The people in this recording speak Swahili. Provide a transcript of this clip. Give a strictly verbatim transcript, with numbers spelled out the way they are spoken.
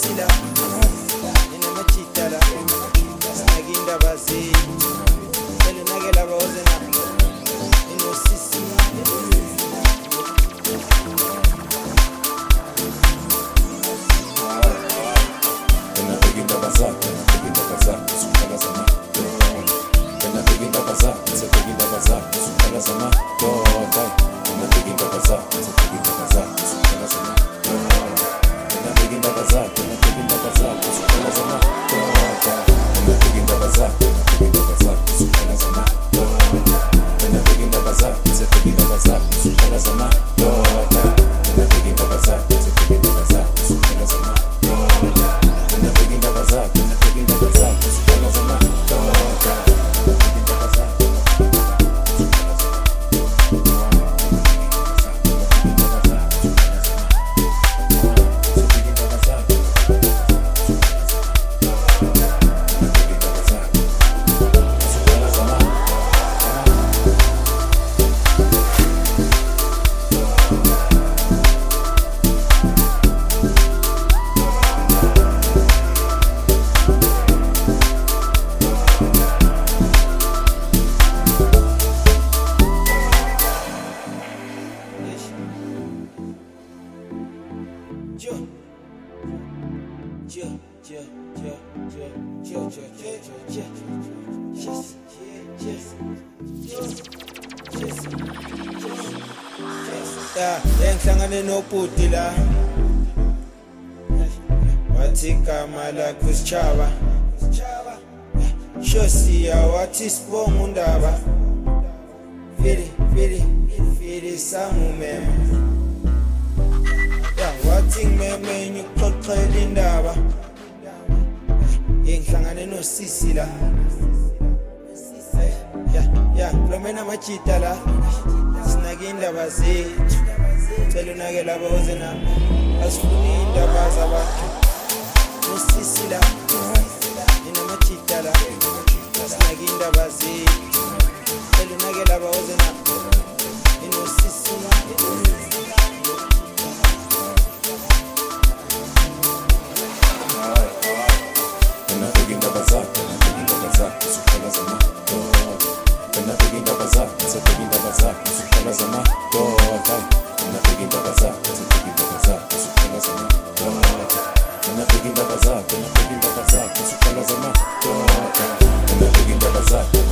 sisila inamachitala sinaginda bazi selu nagela bozena inosisi Beginda bazar, beginda bazar, sukala zama. Bena beginda bazar, se beginda bazar, sukala zama. Dai, bena beginda bazar, se beginda bazar, sukala zama. Bena beginda bazar, bena beginda bazar, sukala zama. Dai, bena beginda bazar, beginda bazar, sukala zama. Bena beginda bazar, se beginda bazar, sukala zama. Dai, bena beginda bazar, se beginda bazar, sukala zama. Bena beginda bazar, bena beginda bazar, sukala zama. Yengihlangane nobuti la wathi igama lakho Sitshaba Shosiya wathi sibonga undaba Fili fili fili sangumema ya wathi ngimeme ngixoxela indaba yengihlangane nosisi la ya ya kulomena machita la sinaginda bazethu selu nagela bozena asifuni indaba zabantu nosisi la inamachita la sinaginda bazethu selu nagela bozena inosisi Bena beginda bazar, bena beginda bazar, sukala zama. Bena beginda bazar, se beginda bazar, sukala zama. Dai, bena beginda bazar, se beginda bazar, sukala zama. Bena beginda bazar, bena beginda bazar, sukala zama. Bena beginda bazar.